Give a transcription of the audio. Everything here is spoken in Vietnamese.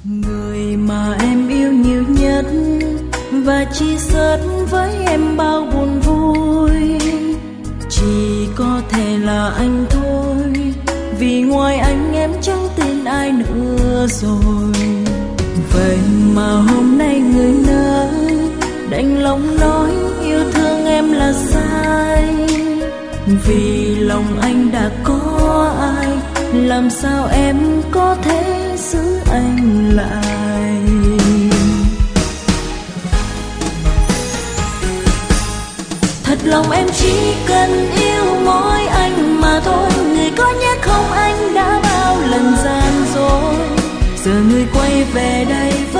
Người mà em yêu nhiều nhất và chia sớt với em bao buồn vui chỉ có thể là anh thôi, vì ngoài anh em chẳng tin ai nữa rồi. Vậy mà hôm nay người nỡ đành lòng nói yêu thương em là sai, vì lòng anh đã có ai, làm sao em có thể giữ anh lại. Thật lòng em chỉ cần yêu mỗi anh mà thôi, người có nhớ không anh đã bao lần gian dối, giờ người quay về đây